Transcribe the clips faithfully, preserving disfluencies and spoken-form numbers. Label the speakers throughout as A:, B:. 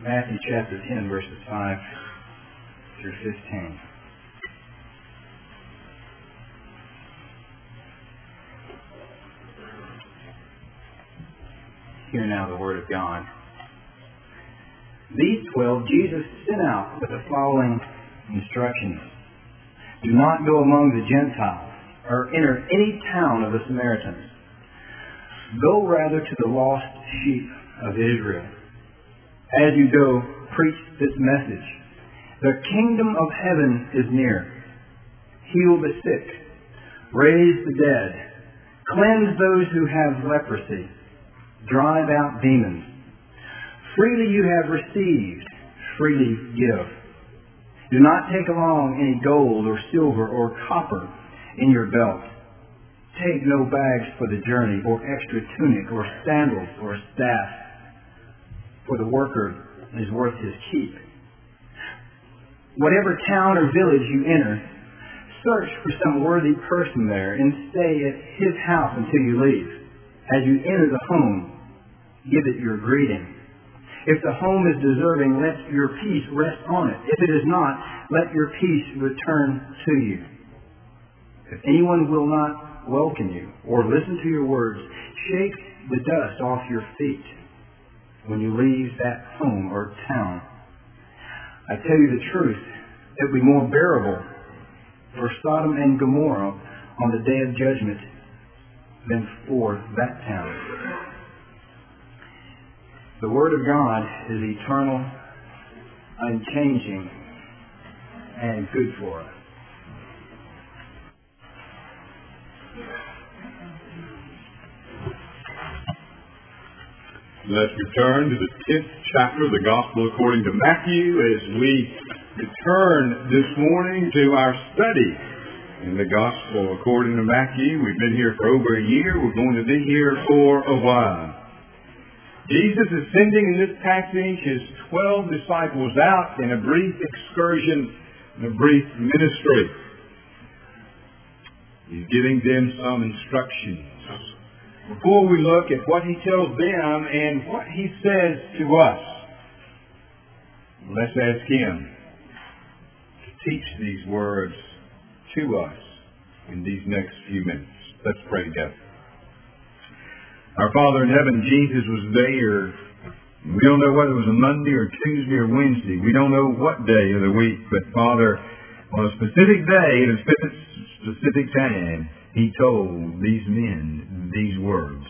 A: Matthew chapter ten, verses five through fifteen. Hear now the word of God. These twelve Jesus sent out with the following instructions. Do not go among the Gentiles or enter any town of the Samaritans. Go rather to the lost sheep of Israel. As you go, preach this message. The kingdom of heaven is near. Heal the sick. Raise the dead. Cleanse those who have leprosy. Drive out demons. Freely you have received, freely give. Do not take along any gold or silver or copper in your belt. Take no bags for the journey, or extra tunic, or sandals, or staff, for the worker is worth his keep. Whatever town or village you enter, search for some worthy person there and stay at his house until you leave. As you enter the home, give it your greeting. If the home is deserving, let your peace rest on it. If it is not, let your peace return to you. If anyone will not welcome you or listen to your words, shake the dust off your feet when you leave that home or town. I tell you the truth, it will be more bearable for Sodom and Gomorrah on the day of judgment than for that town. The Word of God is eternal, unchanging, and good for us.
B: Let's return to the tenth chapter of the Gospel according to Matthew as we return this morning to our study in the Gospel according to Matthew. We've been here for over a year. We're going to be here for a while. Jesus is sending in this passage his twelve disciples out in a brief excursion, in a brief ministry. He's giving them some instructions. Before we look at what he tells them and what he says to us, let's ask him to teach these words to us in these next few minutes. Let's pray together. Our Father in heaven, Jesus was there. We don't know whether it was a Monday or Tuesday or Wednesday. We don't know what day of the week. But Father, on a specific day, at a specific time, he told these men these words.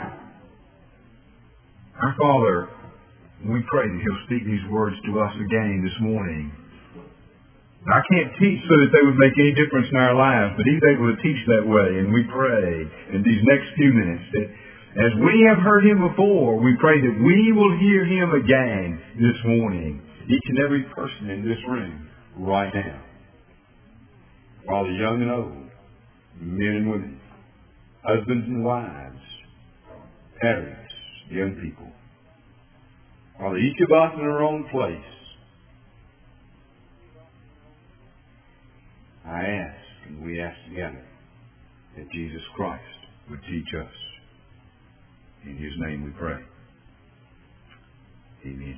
B: Our Father, we pray that he'll speak these words to us again this morning. I can't teach so that they would make any difference in our lives, but he's able to teach that way. And we pray in these next few minutes that as we have heard him before, we pray that we will hear him again this morning. Each and every person in this room right now. Father, young and old, men and women, husbands and wives, parents, young people. Father, each of us in our own place, I ask, and we ask together, that Jesus Christ would teach us. In his name we pray. Amen.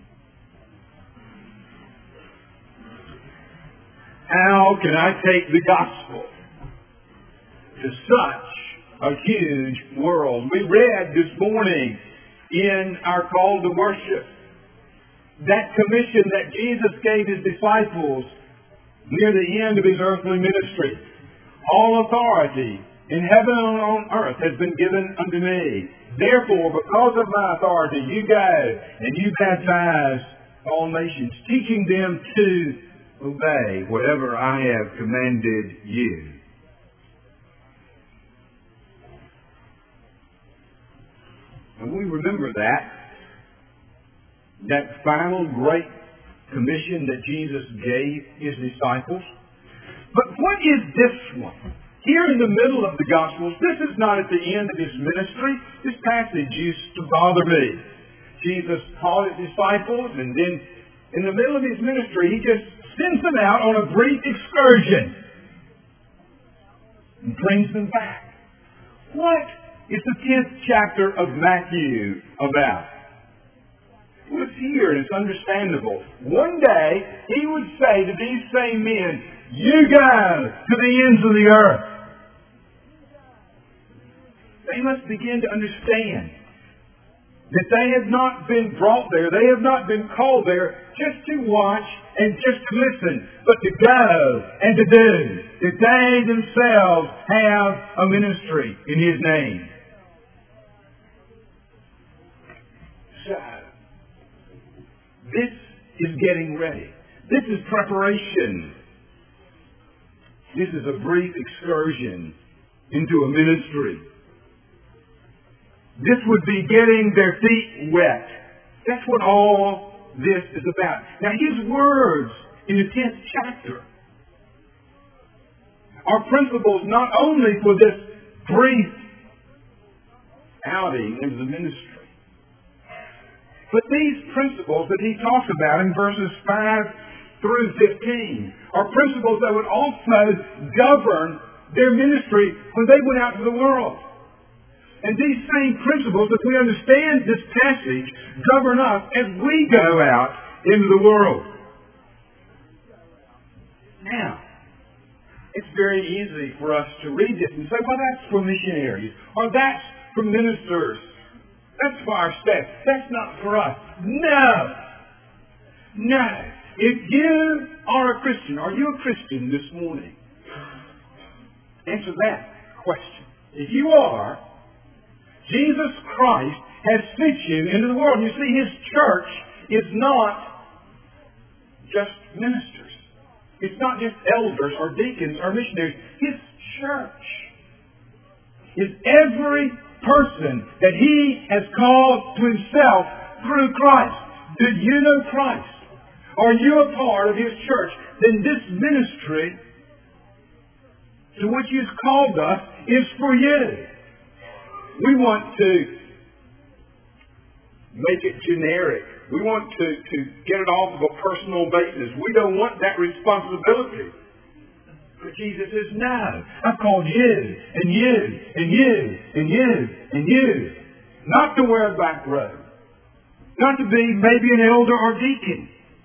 B: How can I take the gospel to such a huge world? We read this morning in our call to worship that commission that Jesus gave his disciples near the end of his earthly ministry. All authority in heaven and on earth has been given unto me. Therefore, because of my authority, you go and you baptize all nations, teaching them to obey whatever I have commanded you. And we remember that, that final great commission that Jesus gave his disciples. But what is this one? Here in the middle of the Gospels, this is not at the end of his ministry. This passage used to bother me. Jesus called his disciples, and then in the middle of his ministry, he just sends them out on a brief excursion and brings them back. What is the tenth chapter of Matthew about? was here, and it's understandable. One day, he would say to these same men, you go to the ends of the earth. They must begin to understand that they have not been brought there, they have not been called there just to watch and just to listen, but to go and to do. That they themselves have a ministry in His name. So, this is getting ready. This is preparation. This is a brief excursion into a ministry. This would be getting their feet wet. That's what all this is about. Now, His words in the tenth chapter are principles not only for this brief outing into the ministry, but these principles that He talks about in verses five through fifteen are principles that would also govern their ministry when they went out to the world. And these same principles, if we understand this passage, govern us as we go out into the world. Now, it's very easy for us to read this and say, well, that's for missionaries, or that's for ministers. That's for our staff. That's not for us. No! No! If you are a Christian, are you a Christian this morning? Answer that question. If you are, Jesus Christ has sent you into the world. You see, His church is not just ministers. It's not just elders or deacons or missionaries. His church is every person that He has called to Himself through Christ. Do you know Christ? Are you a part of His church? Then this ministry to which He has called us is for you. We want to make it generic. We want to, to get it off of a personal basis. We don't want that responsibility. But Jesus says, no, I've called you, and you, and you, and you, and you. Not to wear a back robe. Not to be maybe an elder or deacon.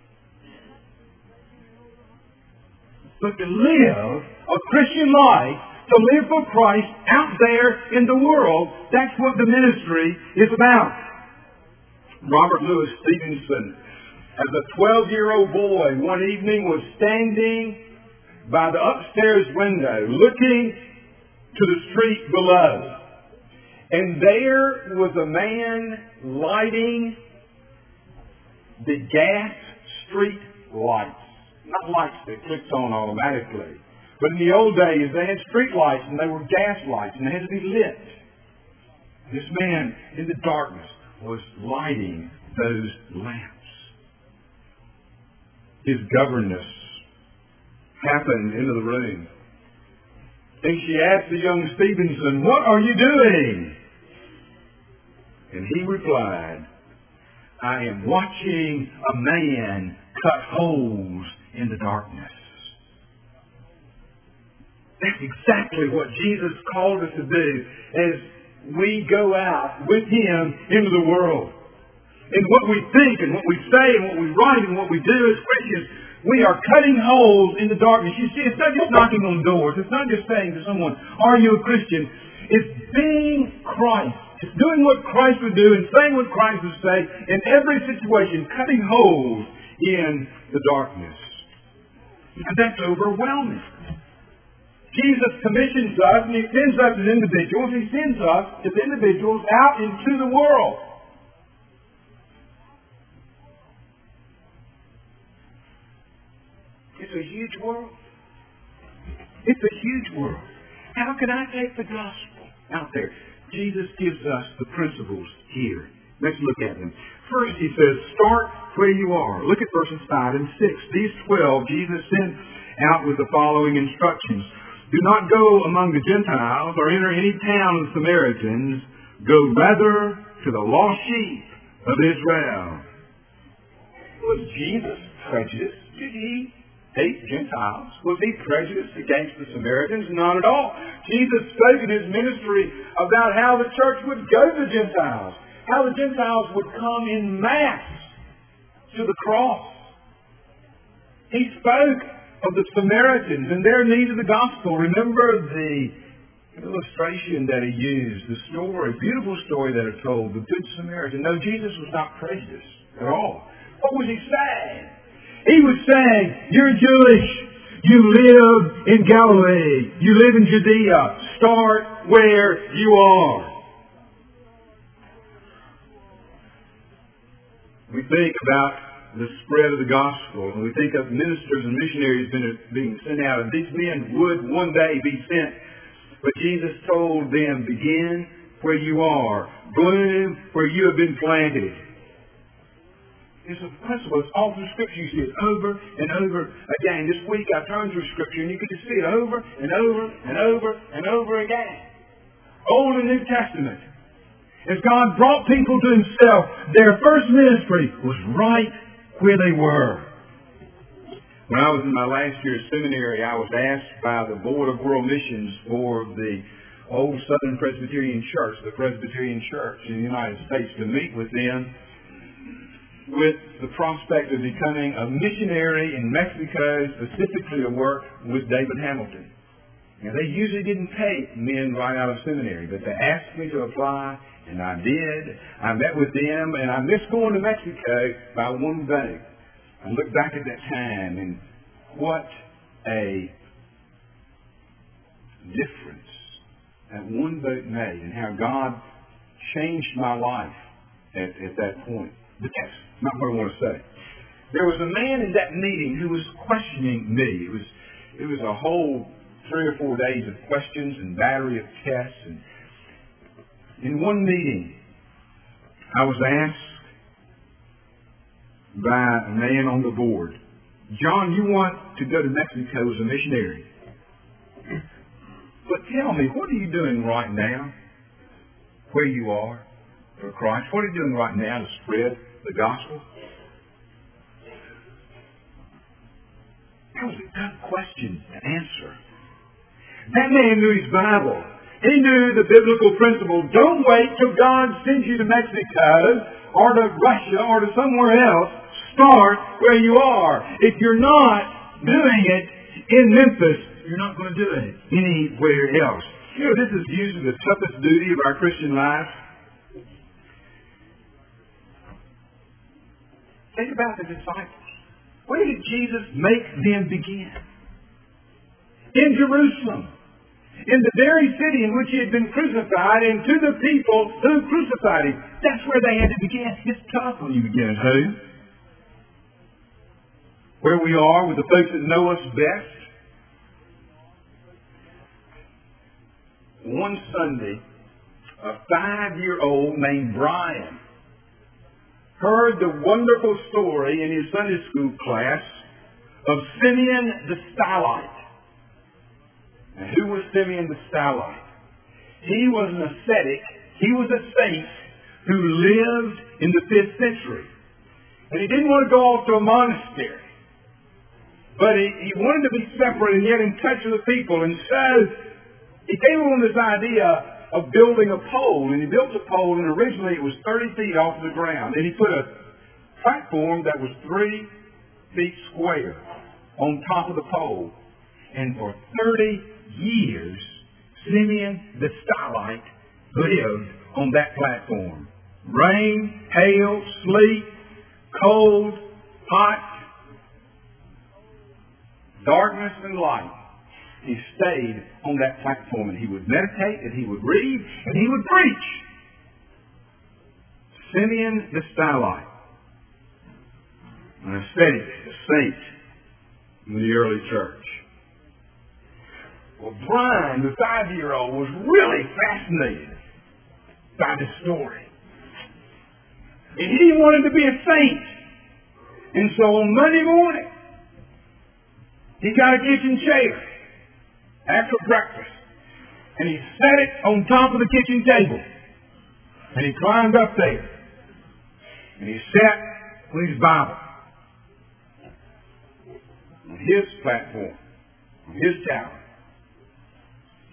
B: But to live a Christian life, to live for Christ out there in the world, that's what the ministry is about. Robert Louis Stevenson, as a twelve-year-old boy, one evening was standing by the upstairs window, looking to the street below. And there was a man lighting the gas street lights. Not lights that clicked on automatically. But in the old days, they had street lights and they were gas lights and they had to be lit. This man in the darkness was lighting those lamps. His governess happened into the room. And she asked the young Stevenson, what are you doing? And he replied, I am watching a man cut holes in the darkness. That's exactly what Jesus called us to do as we go out with Him into the world. And what we think and what we say and what we write and what we do as Christians, we are cutting holes in the darkness. You see, it's not just knocking on doors. It's not just saying to someone, are you a Christian? It's being Christ. It's doing what Christ would do and saying what Christ would say in every situation, cutting holes in the darkness. And that's overwhelming. Jesus commissions us and He sends us as individuals. He sends us as individuals out into the world. It's a huge world. It's a huge world. How can I take the gospel out there? Jesus gives us the principles here. Let's look at them. First, He says, start where you are. Look at verses five and six. These twelve, Jesus sent out with the following instructions. Do not go among the Gentiles or enter any town of the Samaritans. Go rather to the lost sheep of Israel. Was Jesus prejudiced? Did He hate Gentiles? Was He prejudiced against the Samaritans? Not at all. Jesus spoke in His ministry about how the church would go to the Gentiles. How the Gentiles would come in mass to the cross. He spoke of the Samaritans and their need of the gospel. Remember the illustration that he used, the story, beautiful story that he told, the Good Samaritan. No, Jesus was not prejudiced at all. What was he saying? He was saying, you're Jewish. You live in Galilee. You live in Judea. Start where you are. We think about the spread of the gospel, and we think of ministers and missionaries being sent out, and these men would one day be sent. But Jesus told them, begin where you are. Bloom where you have been planted. It's a principle. It's all through Scripture. You see it over and over again. This week I turned through Scripture and you could just see it over and over and over and over again. Old and New Testament. As God brought people to Himself, their first ministry was right where they were. When I was in my last year of seminary, I was asked by the Board of World Missions for the old Southern Presbyterian Church, the Presbyterian Church in the United States, to meet with them with the prospect of becoming a missionary in Mexico, specifically to work with David Hamilton. Now, they usually didn't take men right out of seminary, but they asked me to apply, and I did. I met with them, and I missed going to Mexico by one day. I look back at that time, and what a difference that one boat made, and how God changed my life at, at that point. But that's not what I want to say. There was a man in that meeting who was questioning me. It was it was a whole three or four days of questions and battery of tests. And in one meeting, I was asked by a man on the board, John, you want to go to Mexico as a missionary. But tell me, what are you doing right now where you are for Christ? What are you doing right now to spread the gospel? That was a tough question to answer. That man knew his Bible. He knew the biblical principle. Don't wait till God sends you to Mexico or to Russia or to somewhere else. Start where you are. If you're not doing it in Memphis, you're not going to do it anywhere else. You know, this is usually the toughest duty of our Christian life. Think about the disciples. Where did Jesus make them begin? In Jerusalem. In the very city in which He had been crucified, and to the people who crucified Him. That's where they had to begin. It's tough when you begin at home. Where we are with the folks that know us best. One Sunday, a five-year-old named Brian heard the wonderful story in his Sunday school class of Simeon the Stylite. Now, who was Simeon the Stylite? He was an ascetic. He was a saint who lived in the fifth century. And he didn't want to go off to a monastery. But he, he wanted to be separate and yet in touch with the people. And so he came on this idea of building a pole. And he built a pole, and originally it was thirty feet off the ground. And he put a platform that was three feet square on top of the pole. And for thirty years, Simeon the Stylite lived on that platform. Rain, hail, sleet, cold, hot, darkness and light. He stayed on that platform, and he would meditate, and he would read, and he would preach. Simeon the Stylite, an ascetic, a saint in the early church. Well, Brian, the five-year-old, was really fascinated by this story. And he wanted to be a saint. And so on Monday morning, he got a kitchen chair after breakfast, and he set it on top of the kitchen table. And he climbed up there, and he sat with his Bible on his platform, on his tower.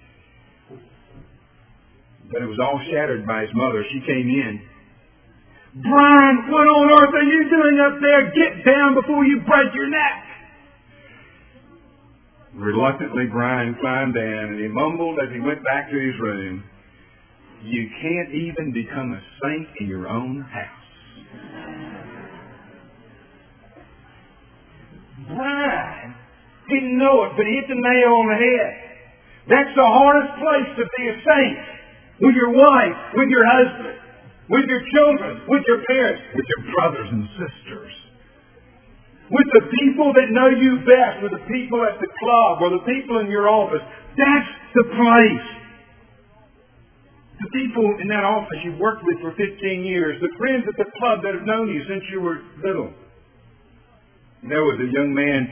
B: But it was all shattered by his mother. She came in Brian, what on earth are you doing up there? Get down before you break your neck. Reluctantly, Brian climbed down, and he mumbled as he went back to his room, "You can't even become a saint in your own house." Brian didn't know it, but he hit the nail on the head. That's the hardest place to be a saint. With your wife, with your husband, with your children, with your parents, with your brothers and sisters. With the people that know you best, with the people at the club, or the people in your office. That's the place. The people in that office you've worked with for fifteen years. The friends at the club that have known you since you were little. There was a young man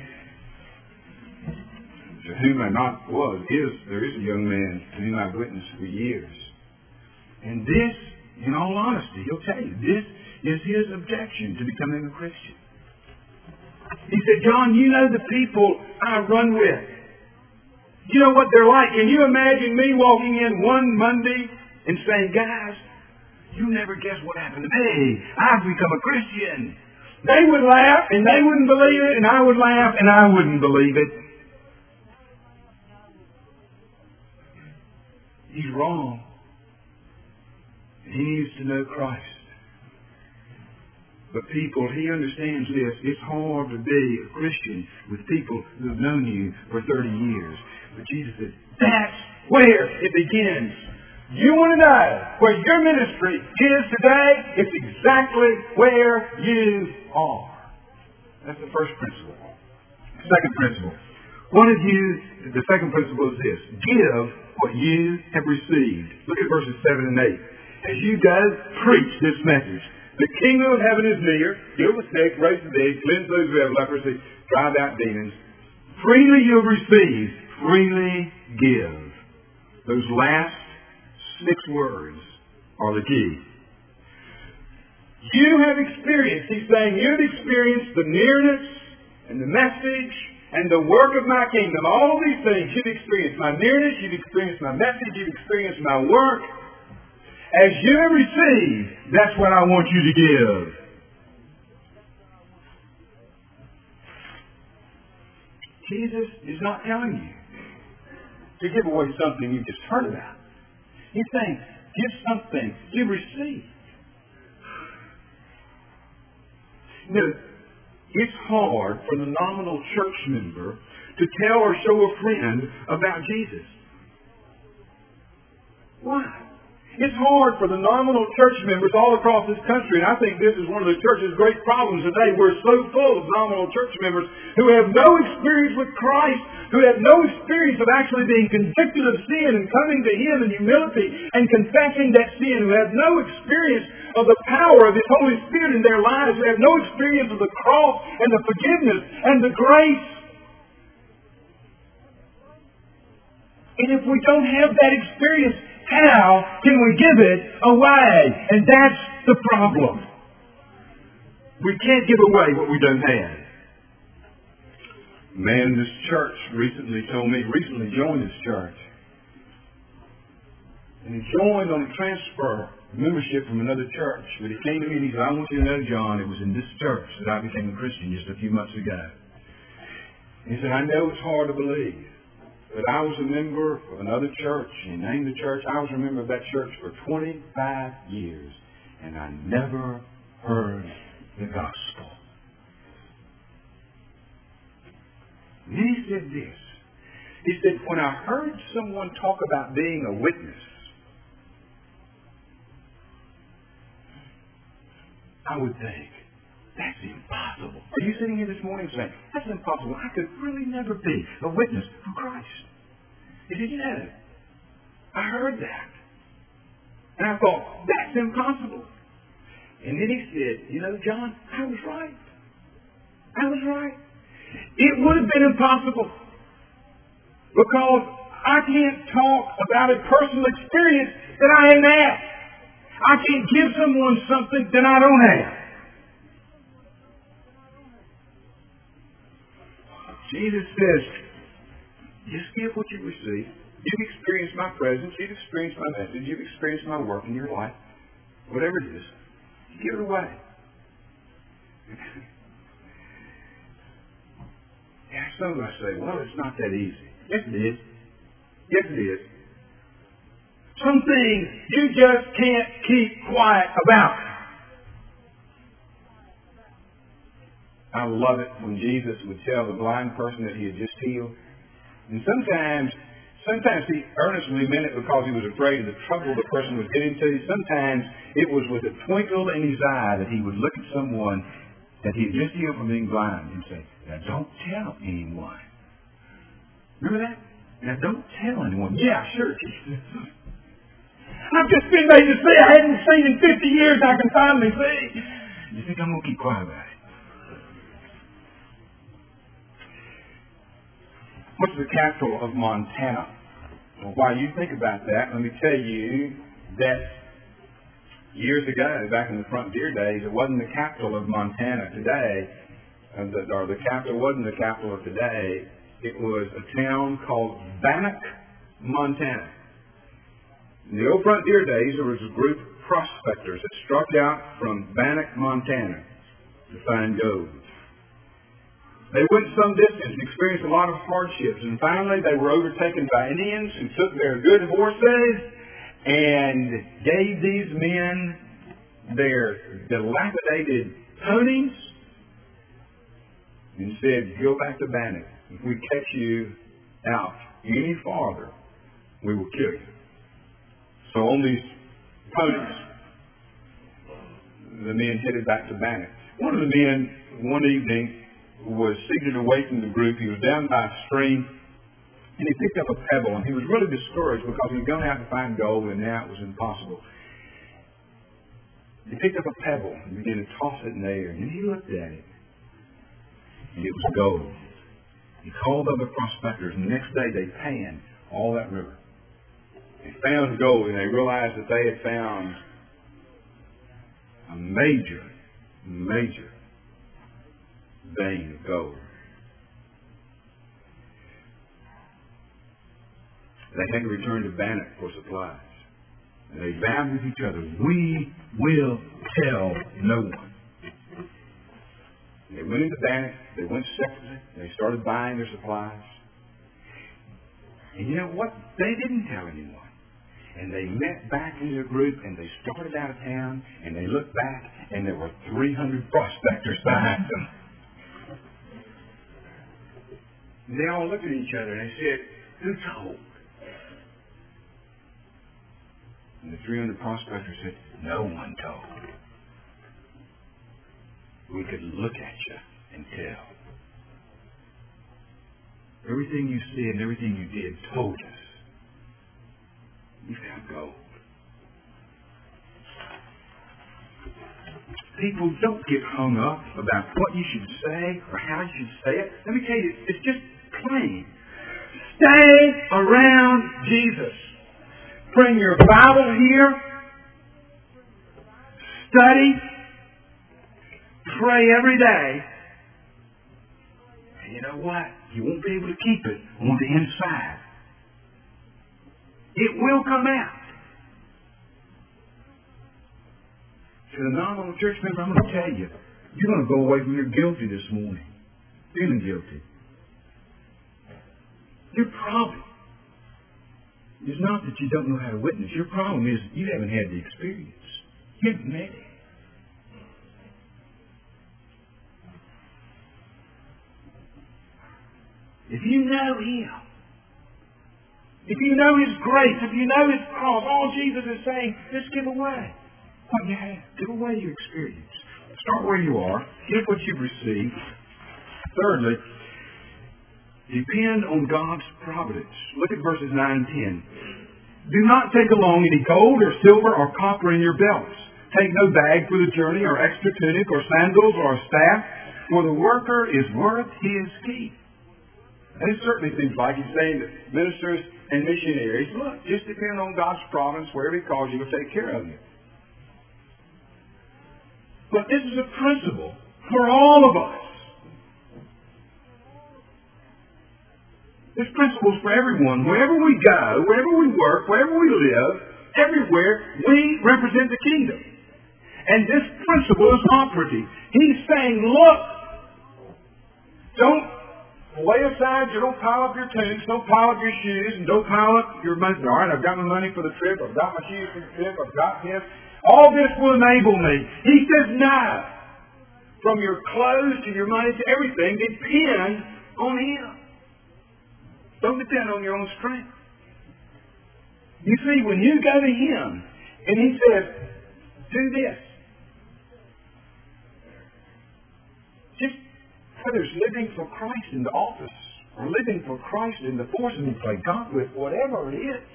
B: to whom I not was, is, there is a young man to whom I've witnessed for years. And this, in all honesty, he'll tell you, this is his objection to becoming a Christian. He said, "John, you know the people I run with. You know what they're like. Can you imagine me walking in one Monday and saying, 'Guys, you never guess what happened to me. I've become a Christian.' They would laugh, and they wouldn't believe it, and I would laugh, and I wouldn't believe it." He's wrong. He needs to know Christ. But people, he understands this. It's hard to be a Christian with people who have known you for thirty years. But Jesus says, that's where it begins. You want to know where your ministry is today? It's exactly where you are. That's the first principle. Second principle. What have you, the second principle is this. Give what you have received. Look at verses seven and eight. As you go, preach this message. The kingdom of heaven is near. Heal the sick, raise the dead, cleanse those who have leprosy, drive out demons. Freely you have received, freely give. Those last six words are the key. You have experienced, he's saying, you have experienced the nearness and the message and the work of my kingdom. All of these things, you've experienced my nearness, you've experienced my message, you've experienced my work. As you have received, that's what I want you to give. Jesus is not telling you to give away something you just heard about. He's saying, give something you received. Now, it's hard for the nominal church member to tell or show a friend about Jesus. Why? It's hard for the nominal church members all across this country, and I think this is one of the church's great problems today. We're so full of nominal church members who have no experience with Christ, who have no experience of actually being convicted of sin and coming to Him in humility and confessing that sin, who have no experience of the power of His Holy Spirit in their lives, who have no experience of the cross and the forgiveness and the grace. And if we don't have that experience, how can we give it away? And that's the problem. We can't give away what we don't have. A man in this church recently told me, recently joined this church. And he joined on a transfer membership from another church. But he came to me and he said, "I want you to know, John, it was in this church that I became a Christian just a few months ago." He said, "I know it's hard to believe, but I was a member of another church." He named the church. I was a member of that church for twenty-five years, and I never heard the gospel. And he said this. He said, "When I heard someone talk about being a witness, I would think, that's impossible." Are you sitting here this morning saying, "That's impossible. I could really never be a witness for Christ"? He said, "Yeah, I heard that." And I thought, that's impossible. And then he said, "You know, John, I was right. I was right. It would have been impossible because I can't talk about a personal experience that I ain't had. I can't give someone something that I don't have." Jesus says, just give what you receive. You've experienced my presence. You've experienced my message. You've experienced my work in your life. Whatever it is, Give it away. Yeah, some of us say, well, it's not that easy. Yes, it is. Yes, it is. Some things you just can't keep quiet about. I love it when Jesus would tell the blind person that he had just healed. And sometimes, sometimes he earnestly meant it because he was afraid of the trouble the person was getting into. Sometimes it was with a twinkle in his eye that he would look at someone that he had just healed from being blind and say, now don't tell anyone. Remember that? Now don't tell anyone. Yeah, sure, Jesus. I've just been made to see. I hadn't seen in fifty years. I can finally see. You think I'm going to keep quiet about it? What's the capital of Montana? Well, while you think about that, let me tell you that years ago, back in the Frontier days, it wasn't the capital of Montana today, or the capital wasn't the capital of today. It was a town called Bannack, Montana. In the old Frontier days, there was a group of prospectors that struck out from Bannack, Montana to find gold. They went some distance and experienced a lot of hardships, and finally they were overtaken by Indians who took their good horses and gave these men their dilapidated ponies and said, go back to Bannack. If we catch you out any farther, we will kill you. So on these ponies, the men headed back to Bannack. One of the men, one evening, was seated away from the group. He was down by a stream, and he picked up a pebble, and he was really discouraged because he was going out to find gold, and now it was impossible. He picked up a pebble and began to toss it in the air, and then he looked at it, and it was gold. He called other prospectors, and the next day they panned all that river. They found gold, and they realized that they had found a major, major vein of gold. They had to return to Bannack for supplies. And they vowed with each other, we will tell no one. They went into Bannack, they went separately, they started buying their supplies. And you know what? They didn't tell anyone. And they met back in their group, and they started out of town, and they looked back, and there were three hundred prospectors behind them. And they all looked at each other, and they said, who told? And the three hundred prospectors said, no one told. We could look at you and tell. Everything you said and everything you did told us. You found gold. People, don't get hung up about what you should say or how you should say it. Let me tell you, it's just plain. Stay around Jesus. Bring your Bible here. Study. Pray every day. And you know what? You won't be able to keep it on the inside. It will come out. To the nominal church member, I'm going to tell you, you're going to go away from your guilty this morning. Feeling guilty. Your problem is not that you don't know how to witness. Your problem is you haven't had the experience. You haven't met it. If you know Him, if you know His grace, if you know His cross, all Jesus is saying, just give away what you have. Give away your experience. Start where you are. Give what you've received. Thirdly, depend on God's providence. Look at verses nine and ten. Do not take along any gold or silver or copper in your belts. Take no bag for the journey or extra tunic or sandals or a staff, for the worker is worth his keep. And it certainly seems like he's saying that ministers and missionaries, look, just depend on God's providence. Wherever He calls you, He'll take care of you. But this is a principle for all of us. This principle is for everyone. Wherever we go, wherever we work, wherever we live, everywhere, we represent the kingdom. And this principle is operative. He's saying, look, don't lay aside, you don't pile up your tunics, don't pile up your shoes, and don't pile up your money. All right, I've got my money for the trip, I've got my shoes for the trip, I've got this. All this will enable me. He says, no. From your clothes to your money to everything, depend on Him. Don't depend on your own strength. You see, when you go to Him, and He says, do this. Just whether it's living for Christ in the office or living for Christ in the force and you play God with, whatever it is.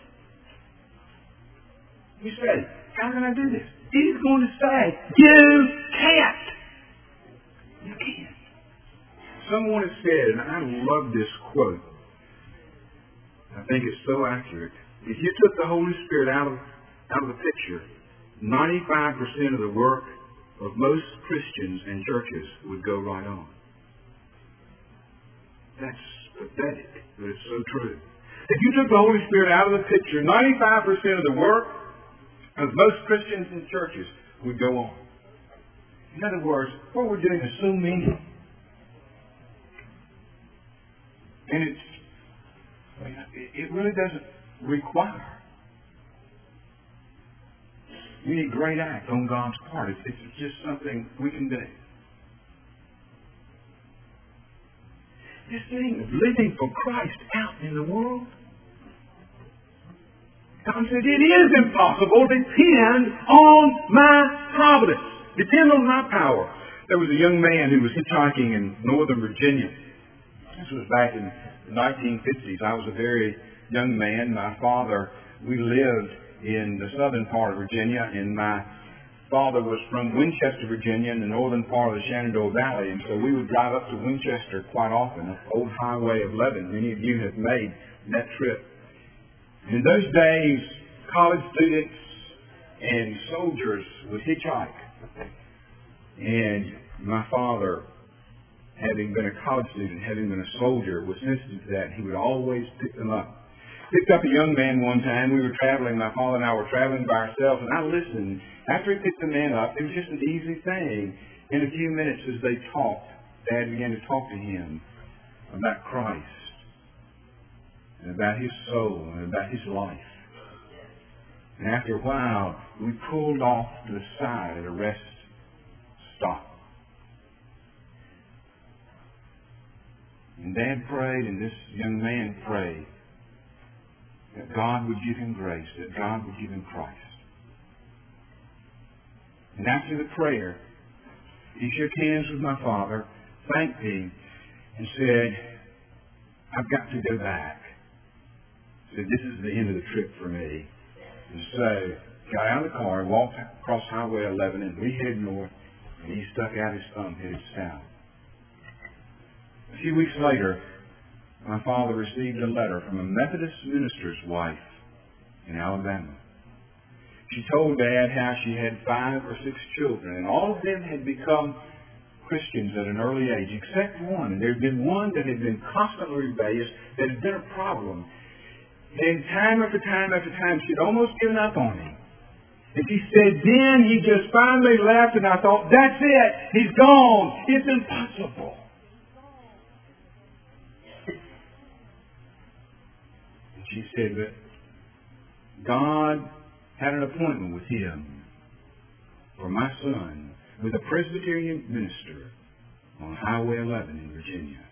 B: You say, how can I do this? He's going to say, you can't. You can't. Someone has said, and I love this quote. I think it's so accurate. If you took the Holy Spirit out of out of the picture, ninety-five percent of the work of most Christians and churches would go right on. That's pathetic, but it's so true. If you took the Holy Spirit out of the picture, ninety-five percent of the work of most Christians and churches would go on. In other words, what we're doing is so mean. And it's, it really doesn't require any great act on God's part. It's, it's just something we can do. This thing of living for Christ out in the world, God said, it is impossible. Depend on my providence. Depend on my power. There was a young man who was hitchhiking in Northern Virginia. This was back in the nineteen fifties. I was a very young man. My father, we lived in the southern part of Virginia, and my father was from Winchester, Virginia, in the northern part of the Shenandoah Valley, and so we would drive up to Winchester quite often, old Highway eleven. Many of you have made that trip. In those days, college students and soldiers would hitchhike. And my father, having been a college student, having been a soldier, was sensitive to that. He would always pick them up. Picked up a young man one time. We were traveling. My father and I were traveling by ourselves, and I listened. After he picked the man up, it was just an easy thing. In a few minutes, as they talked, Dad began to talk to him about Christ, and about his soul, and about his life. And after a while, we pulled off to the side at a rest stop. And Dad prayed, and this young man prayed that God would give him grace, that God would give him Christ. And after the prayer, he shook hands with my father, thanked him, and said, I've got to go back. He said, this is the end of the trip for me. And so, got out of the car, walked across Highway eleven, and we headed north, and he stuck out his thumb, headed south. A few weeks later, my father received a letter from a Methodist minister's wife in Alabama. She told Dad how she had five or six children, and all of them had become Christians at an early age, except one. And there had been one that had been constantly rebellious, that had been a problem. And time after time after time, she'd almost given up on him. And she said, then he just finally left, and I thought, that's it. He's gone. It's impossible. And she said that God had an appointment with him for my son with a Presbyterian minister on Highway eleven in Virginia.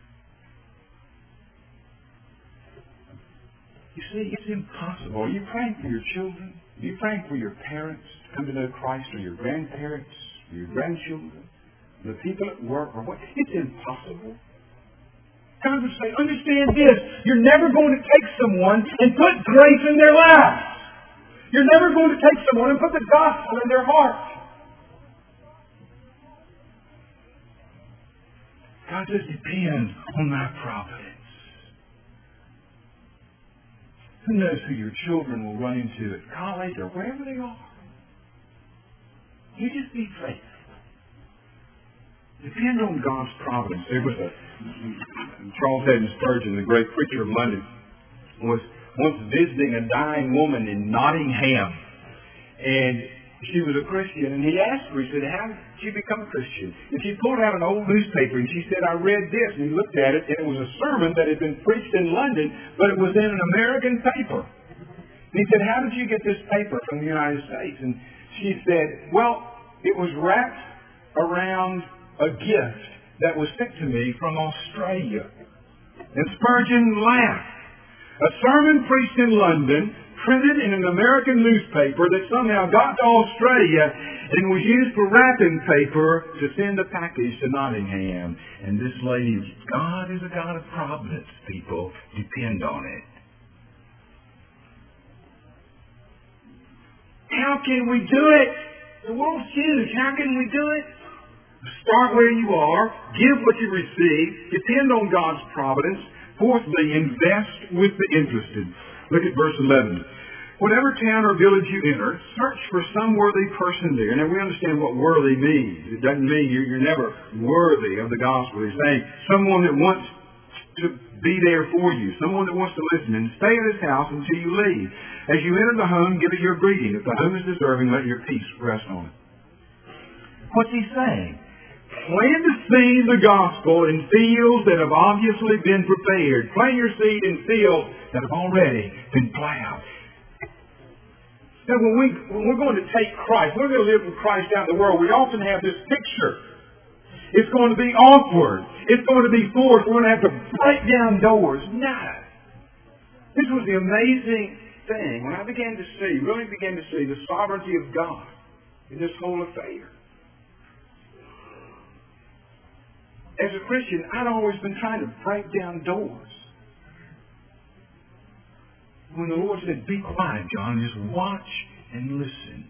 B: You see, it's impossible. Are you praying for your children? Are you praying for your parents to come to know Christ, or your grandparents, or your grandchildren, or the people at work, or what? It's impossible. God would say, understand this. You're never going to take someone and put grace in their lives. You're never going to take someone and put the gospel in their heart. God says, depend on my providence. Who knows who your children will run into at college or wherever they are? You just be faithful. Depend on God's providence. There was a Charles Haddon Spurgeon, the great preacher of London, was once visiting a dying woman in Nottingham, and she was a Christian, and he asked her, he said, how did you become a Christian? And she pulled out an old newspaper, and she said, I read this. And he looked at it, and it was a sermon that had been preached in London, but it was in an American paper. And he said, how did you get this paper from the United States? And she said, well, it was wrapped around a gift that was sent to me from Australia. And Spurgeon laughed. A sermon preached in London, printed in an American newspaper that somehow got to Australia and was used for wrapping paper to send a package to Nottingham. And this lady, God is a God of providence, people. Depend on it. How can we do it? The world's huge. How can we do it? Start where you are. Give what you receive. Depend on God's providence. Fourthly, invest with the interested. Look at verse eleven. Whatever town or village you enter, search for some worthy person there. Now, we understand what worthy means. It doesn't mean you're, you're never worthy of the gospel. It's saying someone that wants to be there for you, someone that wants to listen, and stay at his house until you leave. As you enter the home, give it your greeting. If the home is deserving, let your peace rest on it. What's he saying? Plant the seed of the gospel in fields that have obviously been prepared. Plant your seed in fields that have already been plowed. Now, when, we, when we're going to take Christ, we're going to live with Christ out in the world, we often have this picture. It's going to be awkward. It's going to be forced. We're going to have to break down doors. No. This was the amazing thing. When I began to see, really began to see the sovereignty of God in this whole affair. As a Christian, I'd always been trying to break down doors. When the Lord said, be quiet, John, just watch and listen.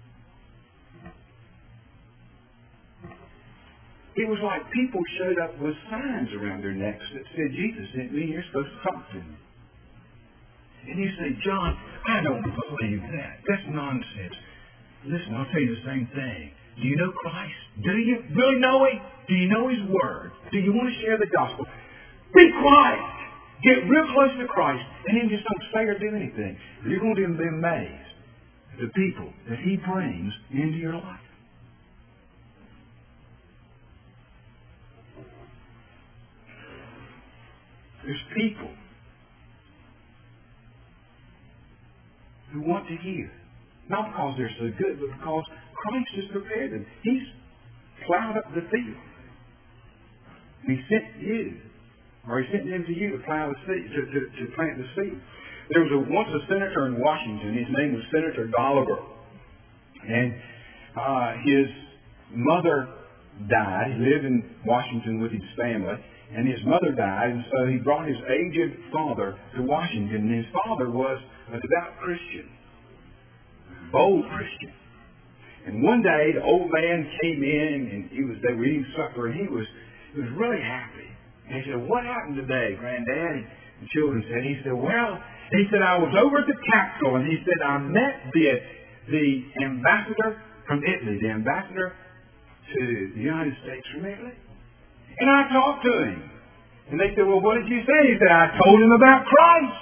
B: It was like people showed up with signs around their necks that said, Jesus sent me, you're supposed to talk to me. And you say, John, I don't believe that. That's nonsense. Listen, I'll tell you the same thing. Do you know Christ? Do you really know Him? Do you know His Word? Do you want to share the gospel? Be quiet. Get real close to Christ, and then just don't say or do anything. You're going to be amazed at the people that He brings into your life. There's people who want to hear. Not because they're so good, but because Christ has prepared them. He's plowed up the field. He sent you, or He sent them to you to plow the seed, to, to, to plant the seed. There was a, once a senator in Washington. His name was Senator Dolliver, and uh, his mother died. He lived in Washington with his family, and his mother died, and so he brought his aged father to Washington. And his father was a devout Christian, bold Christian. And one day the old man came in, and he was they were eating supper, and he was he was really happy. And he said, "What happened today, Granddad?" And the children said, he said, "Well," he said, "I was over at the Capitol," and he said, "I met the the ambassador from Italy, the ambassador to the United States from Italy, and I talked to him." And they said, "Well, what did you say?" He said, "I told him about Christ."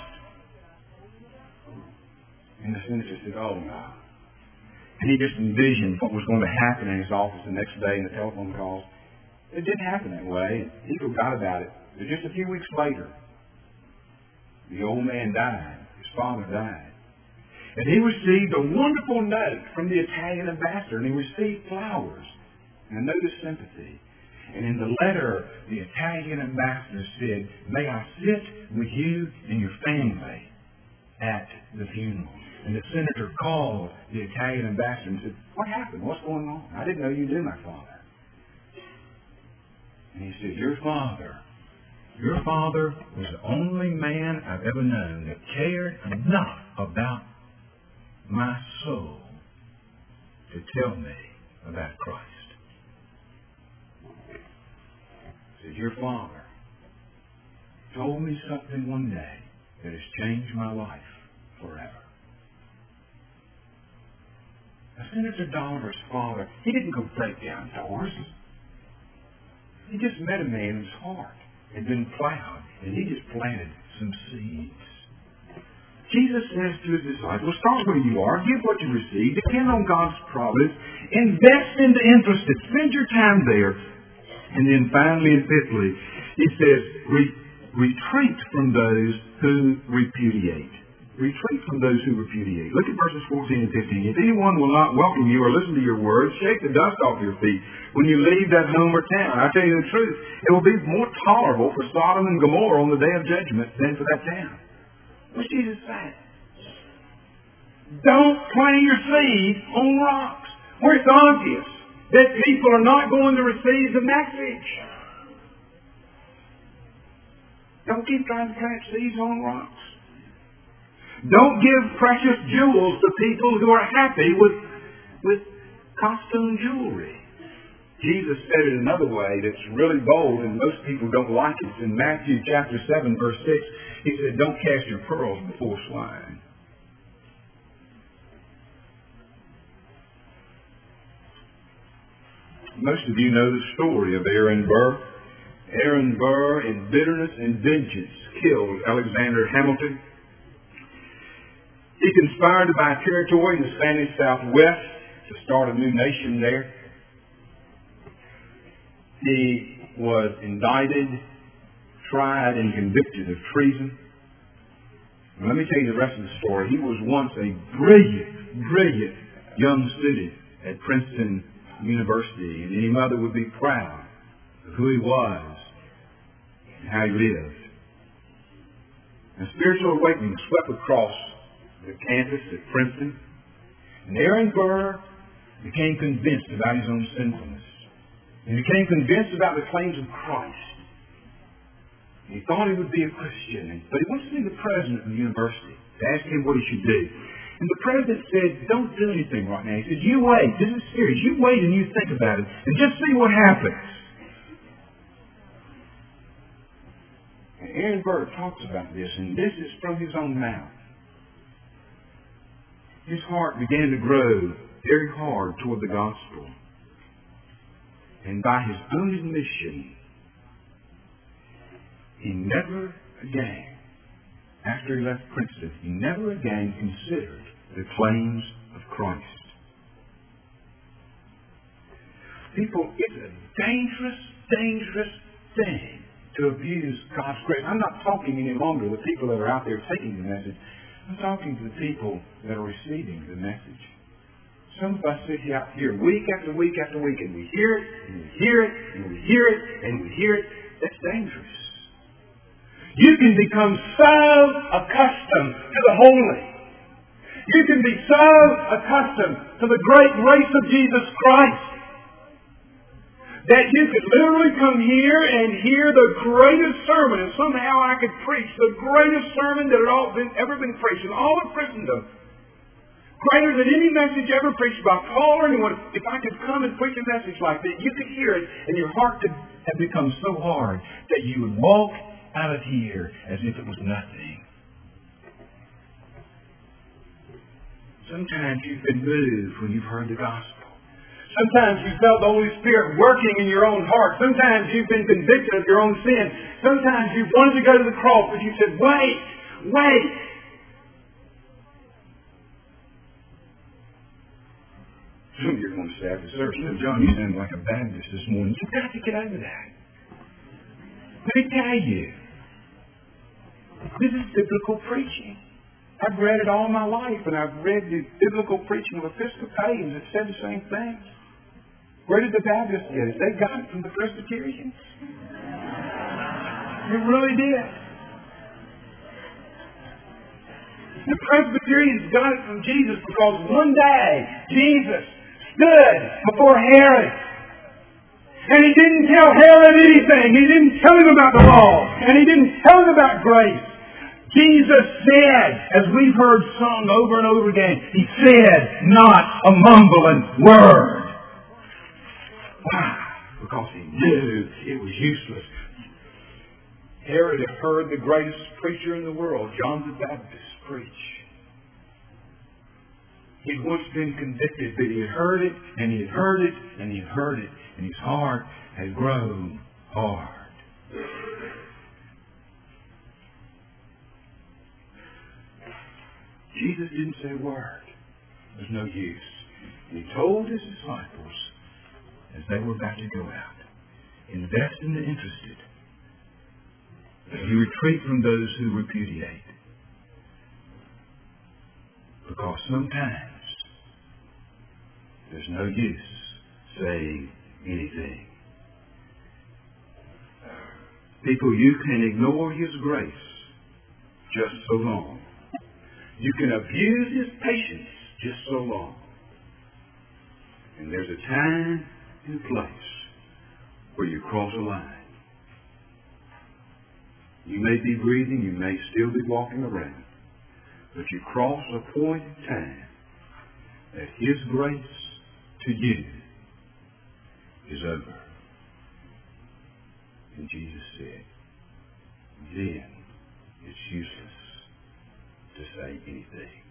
B: And the senator said, "Oh no." And he just envisioned what was going to happen in his office the next day in the telephone calls. It didn't happen that way. He forgot about it. But just a few weeks later, the old man died. His father died. And he received a wonderful note from the Italian ambassador, and he received flowers and a note of sympathy. And in the letter, the Italian ambassador said, "May I sit with you and your family at the funeral?" And the senator called the Italian ambassador and said, "What happened? What's going on? I didn't know you knew my father." And he said, "Your father, your father was the only man I've ever known that cared enough about my soul to tell me about Christ." He said, "Your father told me something one day that has changed my life forever." Now, Senator Dolliver's father, he didn't go break down doors. He just met a man whose heart had been plowed, and he just planted some seeds. Jesus says to his disciples, start where you are, give what you receive, depend on God's providence, invest in the interested, spend your time there. And then finally and fifthly, he says, Re- retreat from those who repudiate. Retreat from those who repudiate. Look at verses fourteen and fifteen. If anyone will not welcome you or listen to your words, shake the dust off your feet when you leave that home or town. I tell you the truth, it will be more tolerable for Sodom and Gomorrah on the day of judgment than for that town. What's Jesus saying? Don't plant your seed on rocks where it's obvious that people are not going to receive the message. Don't keep trying to plant seeds on rocks. Don't give precious jewels to people who are happy with, with costume jewelry. Jesus said it another way that's really bold and most people don't like it. It's in Matthew chapter seven, verse six. He said, don't cast your pearls before swine. Most of you know the story of Aaron Burr. Aaron Burr, in bitterness and vengeance, killed Alexander Hamilton. He conspired to buy territory in the Spanish Southwest to start a new nation there. He was indicted, tried, and convicted of treason. And let me tell you the rest of the story. He was once a brilliant, brilliant young student at Princeton University, and any mother would be proud of who he was and how he lived. And spiritual awakening swept across the campus at Princeton, and Aaron Burr became convinced about his own sinfulness. He became convinced about the claims of Christ. He thought he would be a Christian, but he went to see the president of the university to ask him what he should do. And the president said, don't do anything right now. He said, you wait. This is serious. You wait and you think about it and just see what happens. And Aaron Burr talks about this, and this is from his own mouth. His heart began to grow very hard toward the gospel. And by his own admission, he never again, after he left Princeton, he never again considered the claims of Christ. People, it's a dangerous, dangerous thing to abuse God's grace. I'm not talking any longer to the people that are out there taking the message. I'm talking to the people that are receiving the message. Some of us sit out here week after week after week, and we hear it, and we hear it, and we hear it, and we hear it. That's dangerous. You can become so accustomed to the holy. You can be so accustomed to the great grace of Jesus Christ that you could literally come here and hear the greatest sermon, and somehow I could preach the greatest sermon that had all been, ever been preached in all of Christendom. Greater than any message ever preached by Paul or anyone. If I could come and preach a message like that, you could hear it, and your heart could have become so hard that you would walk out of here as if it was nothing. Sometimes you've been moved when you've heard the gospel. Sometimes you felt the Holy Spirit working in your own heart. Sometimes you've been convicted of your own sin. Sometimes you've wanted to go to the cross, but you said, wait, wait. Some of you are going to say after service, you know, John, you sound like a Baptist this morning. You've got to get over that. Let me tell you, this is biblical preaching. I've read it all my life, and I've read the biblical preaching of Episcopalians that said the same thing. Where did the Baptists get it? They got it from the Presbyterians. They really did. The Presbyterians got it from Jesus because one day Jesus stood before Herod. And he didn't tell Herod anything. He didn't tell him about the law. And he didn't tell him about grace. Jesus said, as we've heard sung over and over again, He said not a mumbling word. Why? Because He knew it was useless. Herod had heard the greatest preacher in the world, John the Baptist, preach. He'd once been convicted, but he had heard it, and he had heard it, and he had heard it, and his heart had grown hard. Jesus didn't say a word. There's no use. And he told his disciples, as they were about to go out, invest in the interested. You retreat from those who repudiate. Because sometimes there's no use saying anything. People, you can ignore His grace just so long. You can abuse His patience just so long. And there's a time and place where you cross a line. You may be breathing, you may still be walking around, but you cross a point in time that His grace to you is over. And Jesus said, then it's useless to say anything.